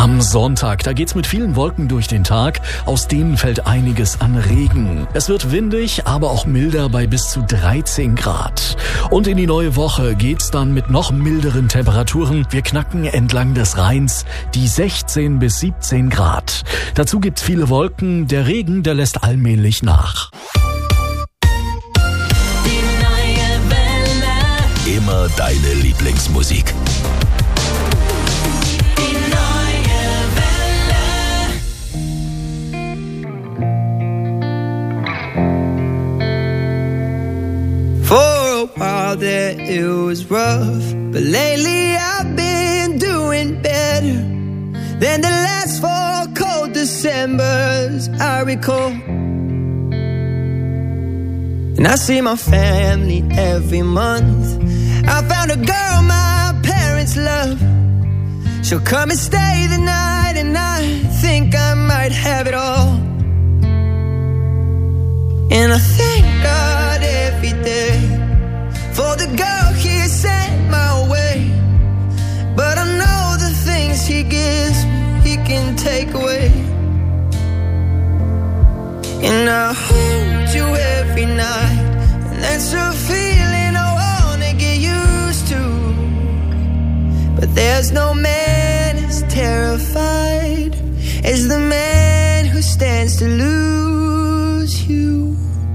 Am Sonntag, da geht's mit vielen Wolken durch den Tag, aus denen fällt einiges an Regen. Es wird windig, aber auch milder bei bis zu 13 Grad. Und in die neue Woche geht's dann mit noch milderen Temperaturen. Wir knacken entlang des Rheins die 16 bis 17 Grad. Dazu gibt's viele Wolken, der Regen, der lässt allmählich nach. Die neue Welle. Immer deine Lieblingsmusik. That it was rough, but lately I've been doing better than the last 4 cold Decembers I recall. And I see my family every month. I found a girl my parents love. She'll come and stay the night, and I think I might have it all. And I thank God every day for the girl he sent my way. But I know the things he gives me, he can take away. And I hold you every night, and that's a feeling I wanna get used to. But there's no man as terrified as the man who stands to lose you.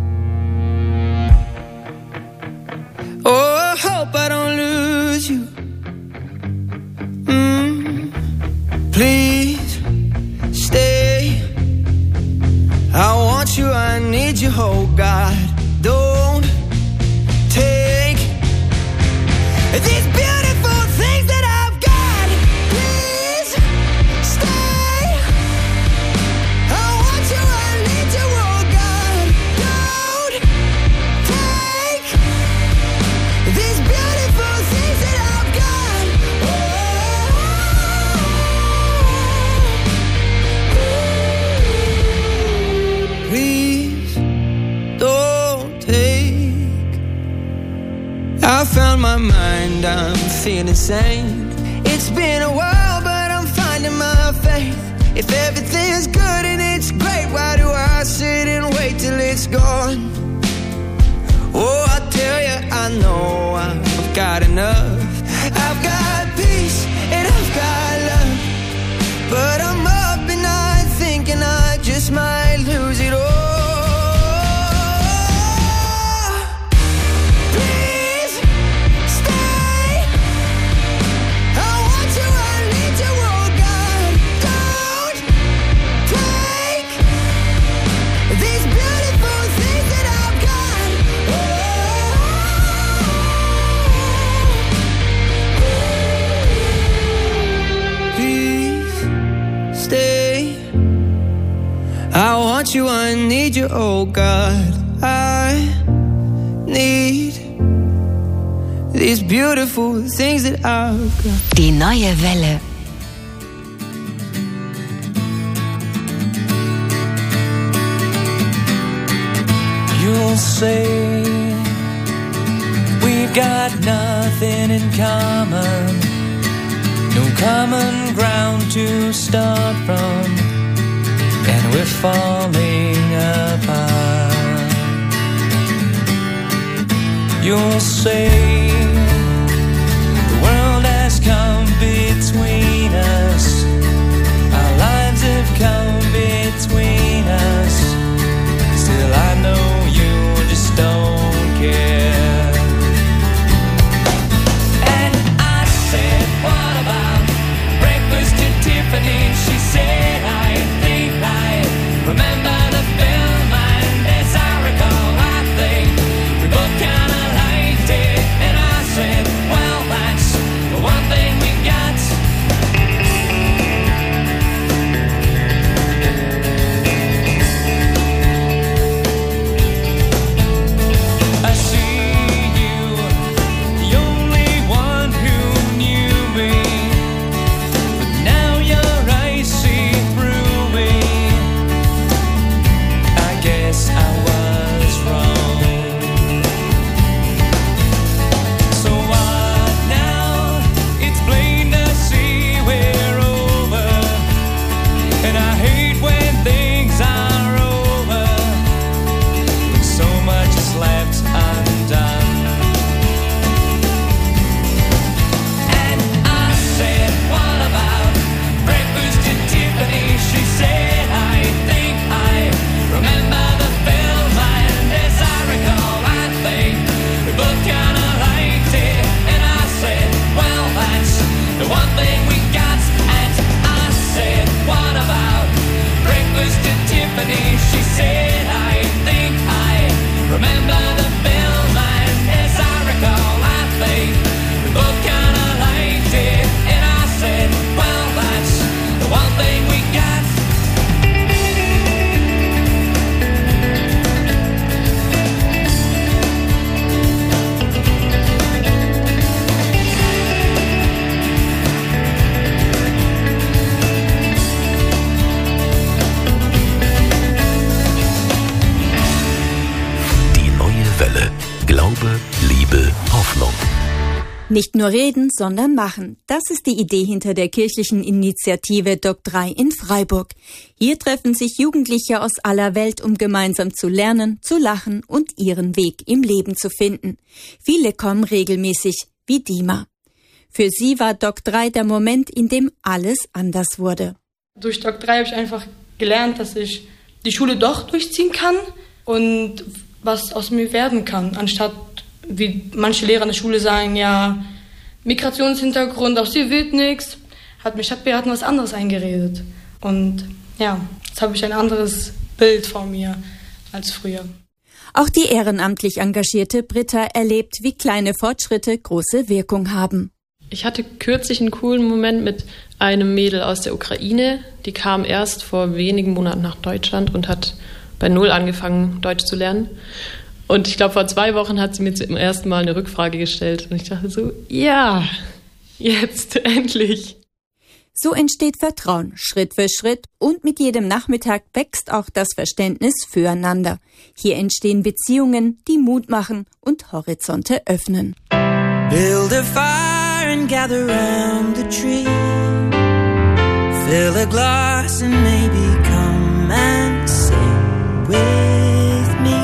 Oh, I hope I don't lose you. Please stay. I want you, I need you, oh God. Don't take these beautiful things that I've got. Please stay. I want you, I need you, oh God. Don't take these beautiful things that I've got. Please don't take. I found my mind, I'm feeling sane. It's been a while, but I'm finding my faith. If everything's good and it's great, why do I sit and wait till it's gone? Oh, I tell you, I know I've got enough. I've got peace and I've got love. But I'm up at night thinking I just might lose it all. Please stay. I want you, I need you, oh God. Don't take these beautiful things that I've got. Please stay. I want you, I need you, oh God. I need these beautiful things that I've got. Die neue Welle. You'll say we've got nothing in common, no common ground to start from, and we're falling apart. You'll say the world has come between us, our lives have come between us. Still I know you just don't care. And I said, what about breakfast at Tiffany's? She said, I think I remember the film, and as I recall, I think we both kinda liked it. And Nicht nur reden, sondern machen. Das ist die Idee hinter der kirchlichen Initiative Doc3 in Freiburg. Hier treffen sich Jugendliche aus aller Welt, um gemeinsam zu lernen, zu lachen und ihren Weg im Leben zu finden. Viele kommen regelmäßig, wie Dima. Für sie war Doc3 der Moment, in dem alles anders wurde. Durch Doc3 habe ich einfach gelernt, dass ich die Schule doch durchziehen kann und was aus mir werden kann, anstatt wie manche Lehrer in der Schule sagen, ja, Migrationshintergrund, aus dir wird nichts, hat mir Stadtberaten was anderes eingeredet. Und ja, jetzt habe ich ein anderes Bild von mir als früher. Auch die ehrenamtlich engagierte Britta erlebt, wie kleine Fortschritte große Wirkung haben. Ich hatte kürzlich einen coolen Moment mit einem Mädel aus der Ukraine. Die kam erst vor wenigen Monaten nach Deutschland und hat bei Null angefangen, Deutsch zu lernen. Und ich glaube, vor 2 Wochen hat sie mir zum ersten Mal eine Rückfrage gestellt. Und ich dachte so, ja, jetzt endlich. So entsteht Vertrauen, Schritt für Schritt. Und mit jedem Nachmittag wächst auch das Verständnis füreinander. Hier entstehen Beziehungen, die Mut machen und Horizonte öffnen. Build a fire and gather round the tree. Fill a glass and maybe come and sing with me.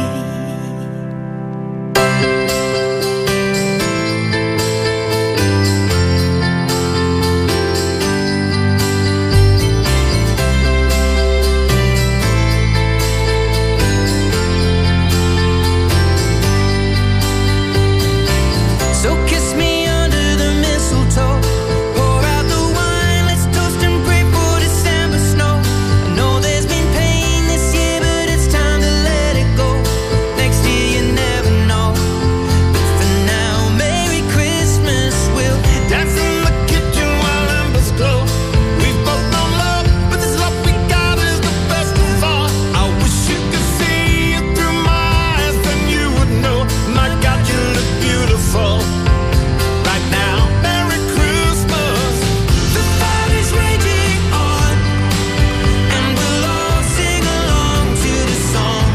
So kiss me under the mistletoe. Pour out the wine, let's toast and pray for December snow. I know there's been pain this year, but it's time to let it go. Next year you never know. But for now, Merry Christmas. We'll dance in the kitchen while embers glow. We've both known love, but this love we got is the best of all. I wish you could see it through my eyes, then you would know. My God, you look beautiful. Right now, Merry Christmas. The fire is raging on, and we'll all sing along to the song.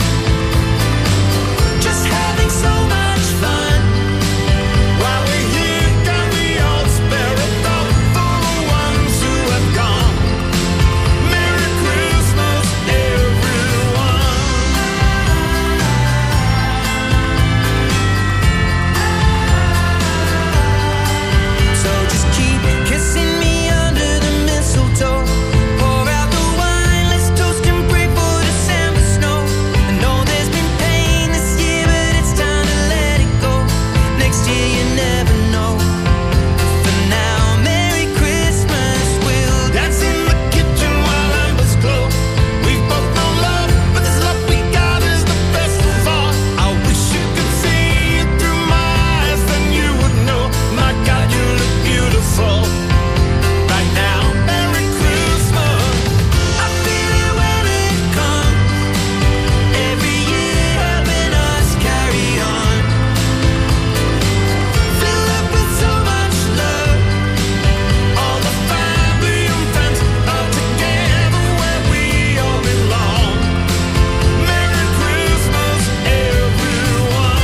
Just having so much fun. While we're here, can we all spare a thought for the ones who have gone? Merry Christmas, everyone. So just keep kissing me under the mistletoe. Pour out the wine, let's toast and pray for December snow. I know there's been pain this year, but it's time to let it go. Next year you never know. For now, Merry Christmas. We'll dance in the kitchen while embers glow. We've both known love, but this love we got is the best of all. I wish you could see it through my eyes, then you would know. My God, you look beautiful. Right now, Merry Christmas. I feel it when it comes. Every year helping us carry on. Fill up with so much love. All the family and friends are together where we all belong. Merry Christmas, everyone.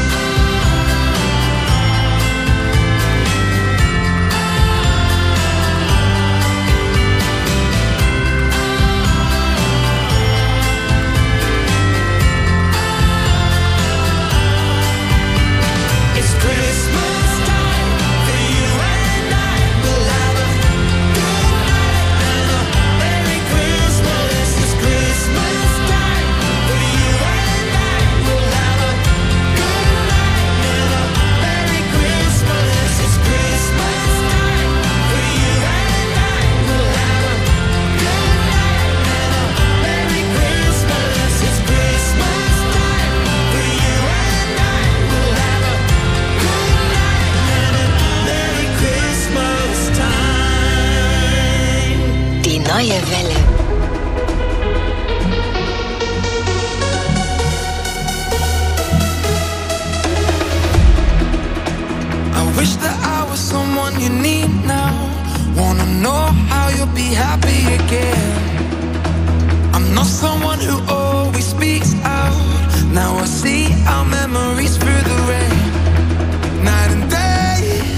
It's Christmas time for you and I. We'll have a good night and a Merry Christmas. It's Christmas time for you and I. We'll have a good night and a Merry Christmas. It's Christmas time for you and I. We'll have a good night and a Merry Christmas. It's Christmas time for you and I. We'll have a good night and a Merry Christmas time. Die neue Welle. I wish that I was someone you need now. Wanna know how you'll be happy again. I'm not someone who always speaks out. Now I see our memories through the rain. Night and day,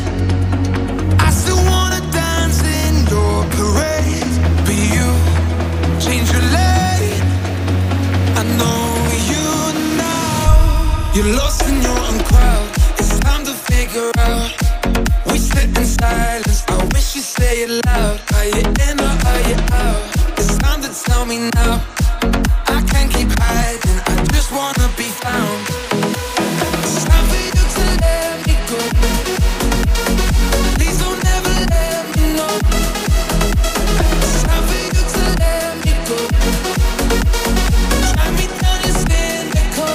you in or are you out? It's time to tell me now. I can't keep hiding, I just wanna be found. It's time for you to let me go. Please don't ever let me know. It's time for you to let me go. Drag me down and cynical.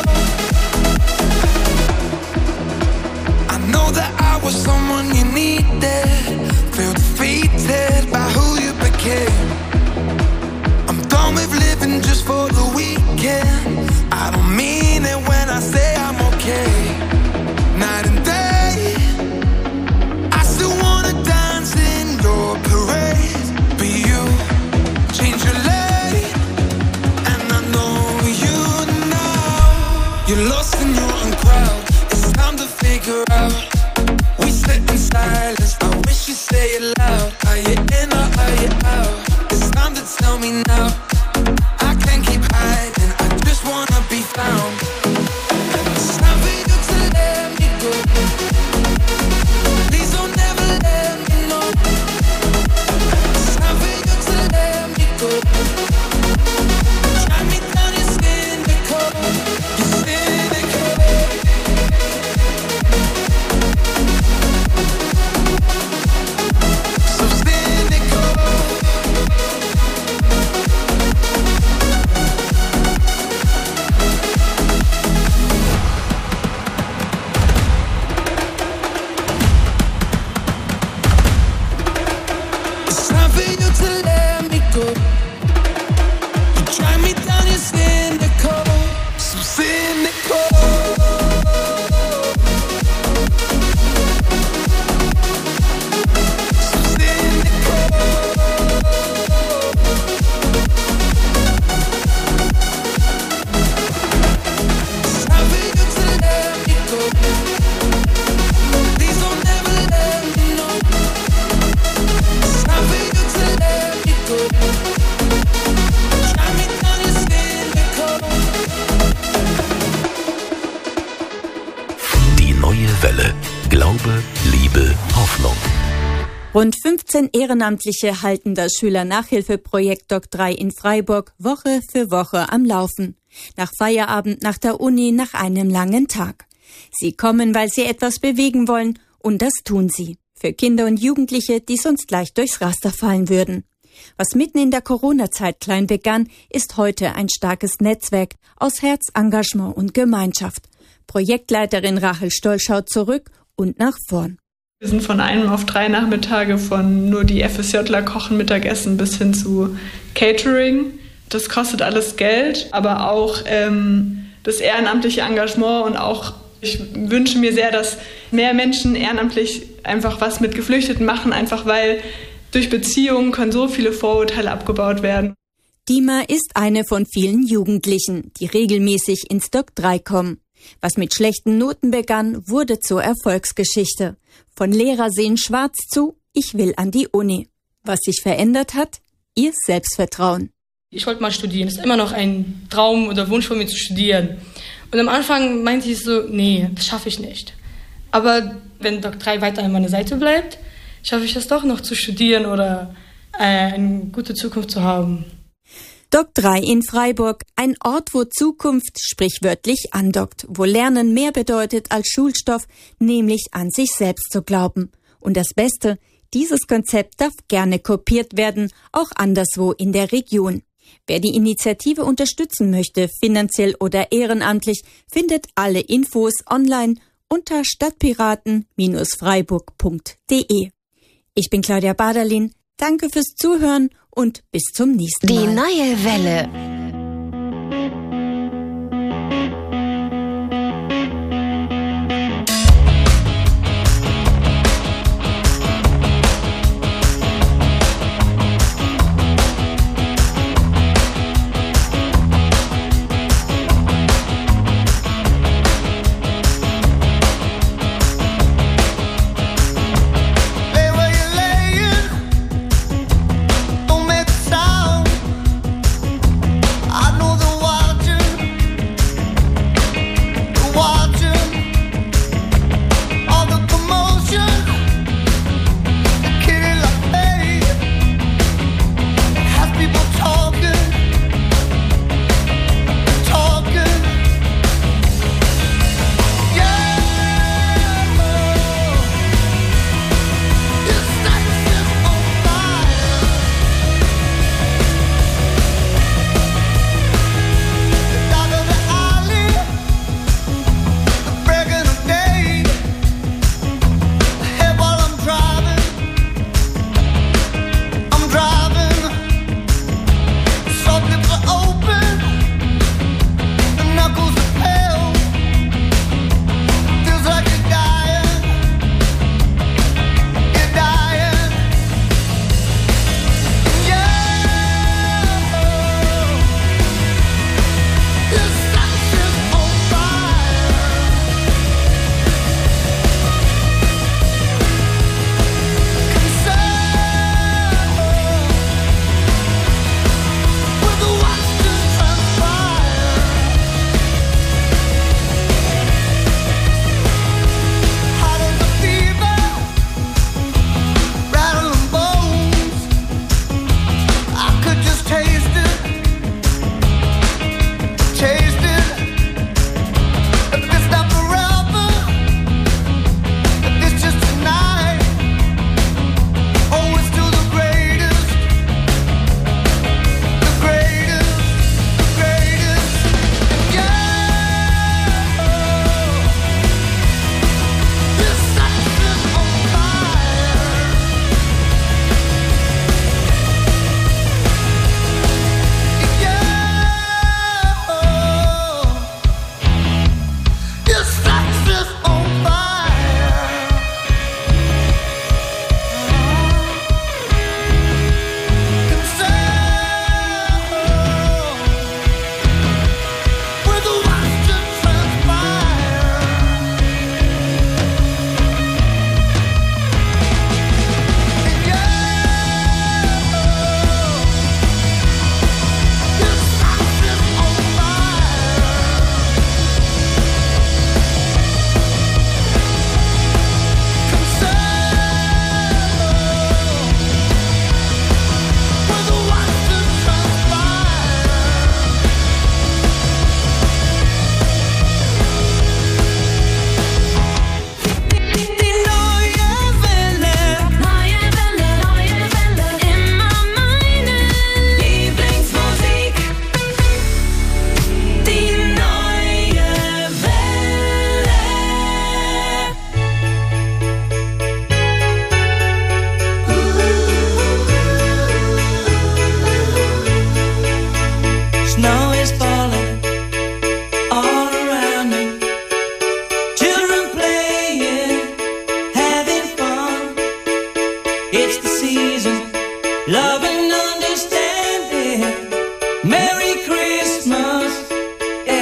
I know that I was someone you needed. Feel defeated by who you became. I'm done with living just for the weekend. I don't mean it when I say I'm okay. Night and day, I still wanna dance in your parade. But you change your lane, and I know you now. You're lost in your own crowd. It's time to figure out. We sit in silence, I wish you'd say it loud. Are you in or are you out? It's time to tell me now. I can't keep hiding, I just wanna be found. It's time for you to let me go. Please don't ever let me know. It's time for you to let me go. Drag me down, you're cynical. You're cynical. So cynical. It's time for you to let me go. You drag me down, you're cynical. So cynical. So cynical. It's time for you to let me go. Please don't ever let me know. It's time for you to let me go. Drag me down, you're cynical. Die neue Welle. Glaube, Liebe, Hoffnung. Rund 15 Ehrenamtliche halten das Schülernachhilfeprojekt Doc 3 in Freiburg Woche für Woche am Laufen. Nach Feierabend, nach der Uni, nach einem langen Tag. Sie kommen, weil sie etwas bewegen wollen, und das tun sie. Für Kinder und Jugendliche, die sonst gleich durchs Raster fallen würden. Was mitten in der Corona-Zeit klein begann, ist heute ein starkes Netzwerk aus Herz, Engagement und Gemeinschaft. Projektleiterin Rachel Stoll schaut zurück und nach vorn. Wir sind von 1 auf 3 Nachmittage von nur die FSJler kochen Mittagessen bis hin zu Catering. Das kostet alles Geld, aber auch das ehrenamtliche Engagement und auch ich wünsche mir sehr, dass mehr Menschen ehrenamtlich einfach was mit Geflüchteten machen, einfach weil durch Beziehungen können so viele Vorurteile abgebaut werden. Dima ist eine von vielen Jugendlichen, die regelmäßig ins Doc 3 kommen. Was mit schlechten Noten begann, wurde zur Erfolgsgeschichte. Von Lehrer sehen schwarz zu, ich will an die Uni. Was sich verändert hat? Ihr Selbstvertrauen. Ich wollte mal studieren. Es ist immer noch ein Traum oder Wunsch von mir zu studieren. Und am Anfang meinte ich so, nee, das schaffe ich nicht. Aber wenn Doc 3 weiter an meiner Seite bleibt, schaffe ich es doch noch zu studieren oder eine gute Zukunft zu haben. Doc 3 in Freiburg, ein Ort, wo Zukunft sprichwörtlich andockt, wo Lernen mehr bedeutet als Schulstoff, nämlich an sich selbst zu glauben. Und das Beste, dieses Konzept darf gerne kopiert werden, auch anderswo in der Region. Wer die Initiative unterstützen möchte, finanziell oder ehrenamtlich, findet alle Infos online unter stadtpiraten-freiburg.de. Ich bin Claudia Baderlin, danke fürs Zuhören und bis zum nächsten Mal. Die neue Welle.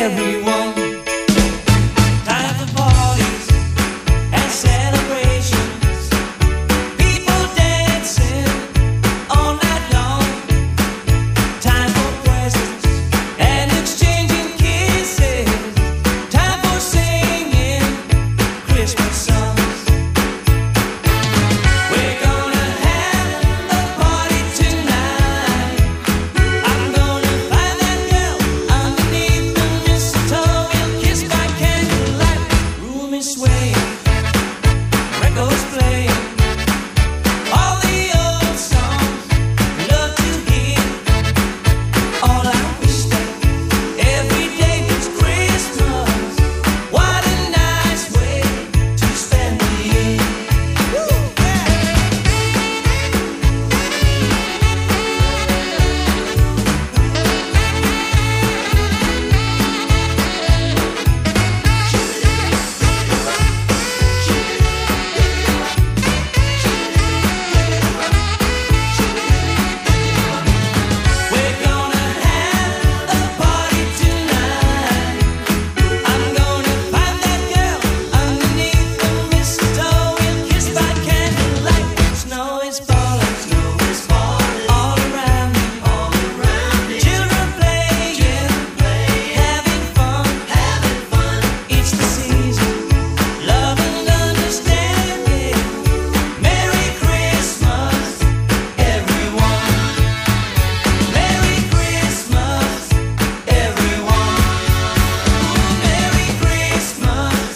everyone. Time for parties and celebrations. People dancing all night long. Time for presents and exchanging kisses. Time for singing Christmas songs. We're gonna have a party tonight. I'm gonna find that girl underneath the mistletoe and kiss by candlelight. Room is swaying, records playing, all the old songs we love to hear. All I wish that every day was Christmas. What a nice way to spend the year. We're gonna have a party tonight. I'm gonna find that girl underneath the mistletoe and kiss by candlelight. Snow is falling all around me, Children playing, having fun. It's the season, love and understanding. Merry Christmas, everyone. Merry Christmas, everyone. Merry Christmas,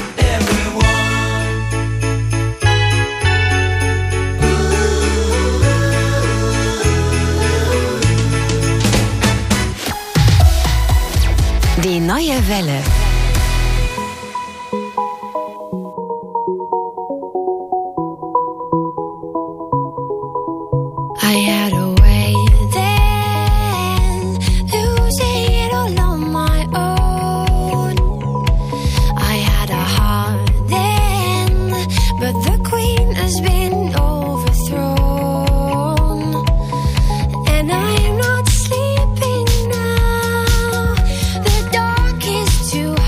everyone. Die neue Welle. I had a way then, losing it all on my own. I had a heart then, but the queen has been overthrown. And I am not sleeping now, the dark is too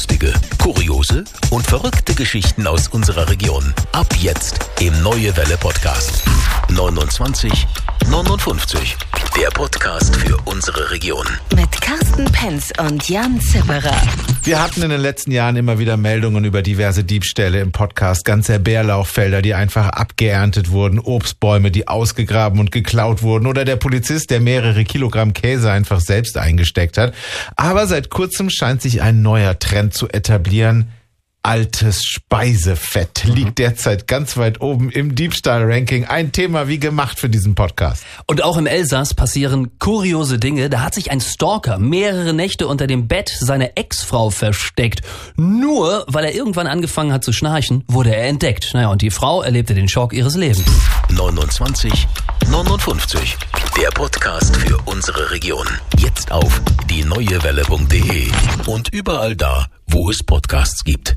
Lustige, kuriose und verrückte Geschichten aus unserer Region. Ab jetzt im Neue Welle Podcast. 29 59. Der Podcast für unsere Region. Mit Carsten Penz und Jan Zipperer. Wir hatten in den letzten Jahren immer wieder Meldungen über diverse Diebstähle im Podcast. Ganze Bärlauchfelder, die einfach abgeerntet wurden, Obstbäume, die ausgegraben und geklaut wurden oder der Polizist, der mehrere Kilogramm Käse einfach selbst eingesteckt hat. Aber seit kurzem scheint sich ein neuer Trend zu etablieren. Altes Speisefett liegt derzeit ganz weit oben im Diebstahl-Ranking. Ein Thema wie gemacht für diesen Podcast. Und auch im Elsass passieren kuriose Dinge. Da hat sich ein Stalker mehrere Nächte unter dem Bett seiner Ex-Frau versteckt. Nur weil er irgendwann angefangen hat zu schnarchen, wurde er entdeckt. Naja, und die Frau erlebte den Schock ihres Lebens. 29 59. Der Podcast für unsere Region. Jetzt auf dieneuewelle.de und überall da, wo es Podcasts gibt.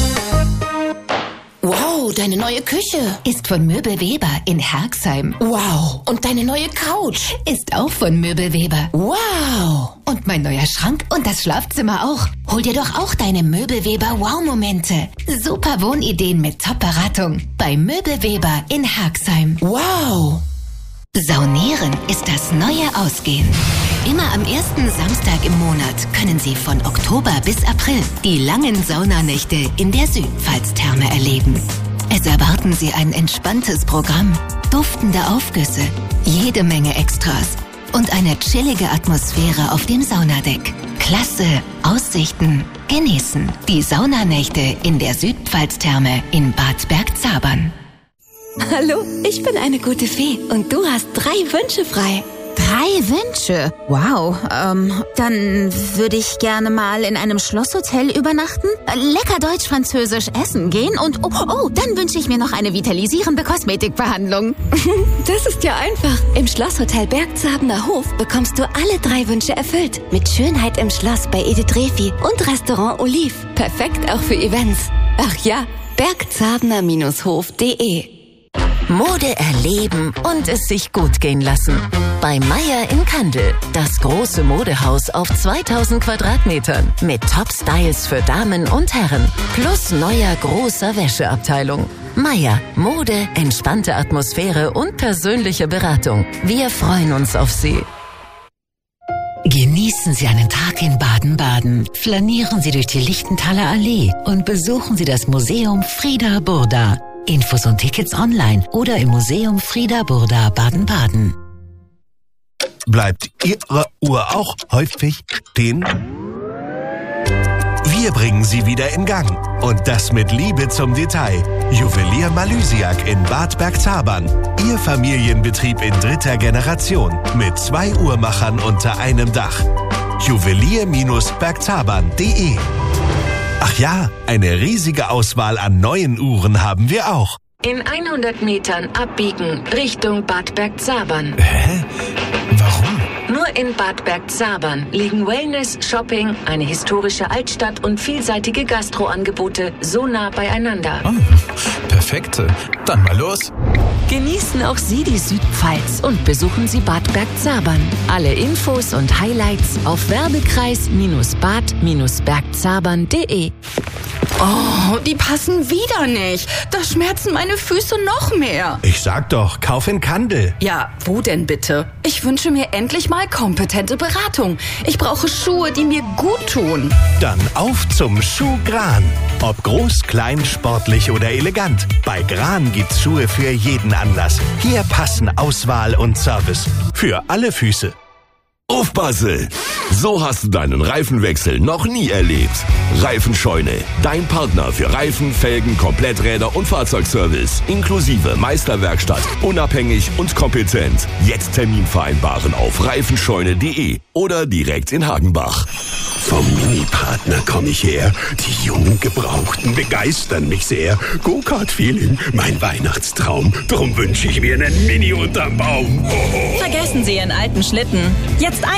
Wow, deine neue Küche ist von Möbel Weber in Herxheim. Wow. Und deine neue Couch ist auch von Möbel Weber. Wow. Und mein neuer Schrank und das Schlafzimmer auch. Hol dir doch auch deine Möbel Weber Wow-Momente. Super Wohnideen mit Top-Beratung bei Möbel Weber in Herxheim. Wow. Saunieren ist das neue Ausgehen. Immer am ersten Samstag im Monat können Sie von Oktober bis April die langen Saunanächte in der Südpfalz-Therme erleben. Es erwarten Sie ein entspanntes Programm, duftende Aufgüsse, jede Menge Extras und eine chillige Atmosphäre auf dem Saunadeck. Klasse, Aussichten, genießen die Saunanächte in der Südpfalz-Therme in Bad Bergzabern. Hallo, ich bin eine gute Fee und du hast 3 Wünsche frei. 3 Wünsche? Wow, dann würde ich gerne mal in einem Schlosshotel übernachten, lecker deutsch-französisch essen gehen und dann wünsche ich mir noch eine vitalisierende Kosmetikbehandlung. Das ist ja einfach. Im Schlosshotel Bergzabener Hof bekommst du alle 3 Wünsche erfüllt. Mit Schönheit im Schloss bei Edith Refi und Restaurant Olive. Perfekt auch für Events. Ach ja, bergzabener-hof.de. Mode erleben und es sich gut gehen lassen. Bei Meier in Kandel. Das große Modehaus auf 2000 Quadratmetern. Mit Top-Styles für Damen und Herren. Plus neuer großer Wäscheabteilung. Meier. Mode, entspannte Atmosphäre und persönliche Beratung. Wir freuen uns auf Sie. Genießen Sie einen Tag in Baden-Baden. Flanieren Sie durch die Lichtenthaler Allee und besuchen Sie das Museum Frieda Burda. Infos und Tickets online oder im Museum Frieda Burda Baden-Baden. Bleibt Ihre Uhr auch häufig stehen? Wir bringen sie wieder in Gang. Und das mit Liebe zum Detail. Juwelier Malysiak in Bad Bergzabern. Ihr Familienbetrieb in 3. Generation. Mit 2 Uhrmachern unter einem Dach. Juwelier-bergzabern.de. Ach ja, eine riesige Auswahl an neuen Uhren haben wir auch. In 100 Metern abbiegen Richtung Bad Bergzabern. Hä? Warum? Nur in Bad Bergzabern liegen Wellness, Shopping, eine historische Altstadt und vielseitige Gastroangebote so nah beieinander. Oh, perfekt. Dann mal los. Genießen auch Sie die Südpfalz und besuchen Sie Bad Bergzabern. Alle Infos und Highlights auf werbekreis-bad-bergzabern.de. Oh, die passen wieder nicht. Da schmerzen meine Füße noch mehr. Ich sag doch, kauf in Kandel. Ja, wo denn bitte? Ich wünsche mir endlich mal kompetente Beratung. Ich brauche Schuhe, die mir gut tun. Dann auf zum Schuh Gran. Ob groß, klein, sportlich oder elegant. Bei Gran gibt's Schuhe für jeden Anlass. Hier passen Auswahl und Service. Für alle Füße. Aufpasse! So hast du deinen Reifenwechsel noch nie erlebt. Reifenscheune, dein Partner für Reifen, Felgen, Kompletträder und Fahrzeugservice. Inklusive Meisterwerkstatt, unabhängig und kompetent. Jetzt Termin vereinbaren auf reifenscheune.de oder direkt in Hagenbach. Vom Mini-Partner komme ich her. Die jungen Gebrauchten begeistern mich sehr. Go-Kart-Feeling, mein Weihnachtstraum. Drum wünsche ich mir einen Mini unterm Baum. Oh. Vergessen Sie Ihren alten Schlitten. Jetzt